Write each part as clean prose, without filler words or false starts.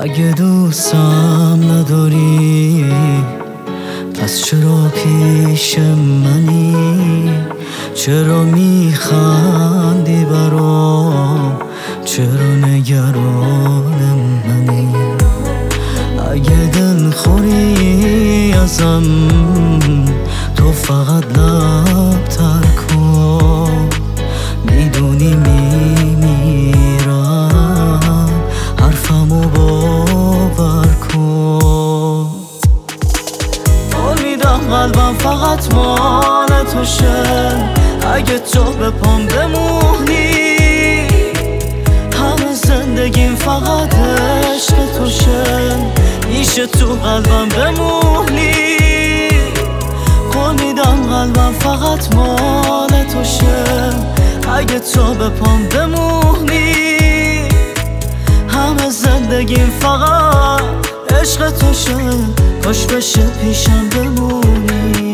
اگه دوستم نداری پس چرا پیش منی؟ چرا میخندی برام؟ چرا نگران منی؟ اگه دل خوری ازم تو فقط لب تر کن، میدونی میمیرم، حرفمو باور کن. قول میدم قلبم فقط مال توشه، اگه تو به پام بمونی همه زندگیم فقط عشق توشه، میشه تو قلبم بمونی. قول میدم قلبم فقط مال توشه، اگه تو به پام بمونی همه زندگیم فقط عشق توشه، کاش بشه پیشم بمونی.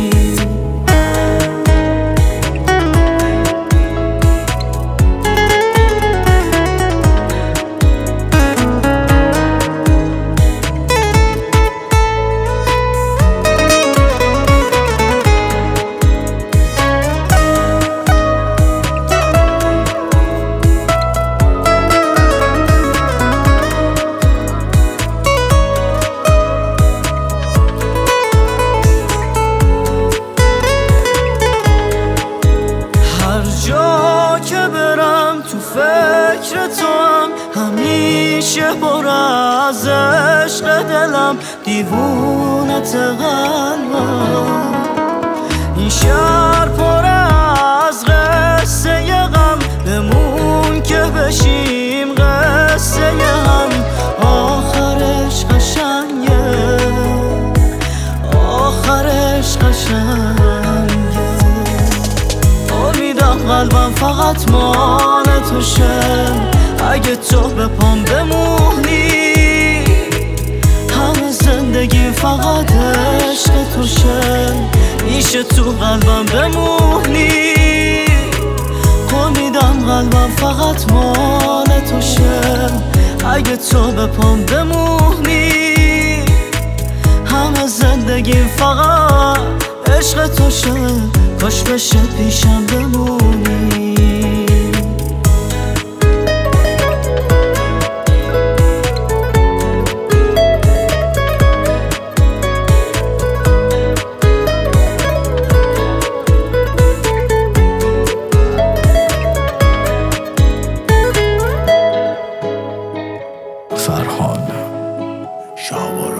جا که برم تو فکر تو هم، همیشه پر از عشق دلم، دیوونت قلبم. این شهر پر از قصه غم، بمون که بشیم قصه هم، آخرش قشنگه، آخرش قشنگه. قلبم فقط مال توشه، اگه تو به پام بمونی همه زندگی فقط عشق توشه، میشه تو قلبم بمونی. قول میدم قلبم فقط مال توشه، اگه تو به پام بمونی همه زندگی فقط عشق توشه، کاش بشه پیشم بمونی. فرهاد شاور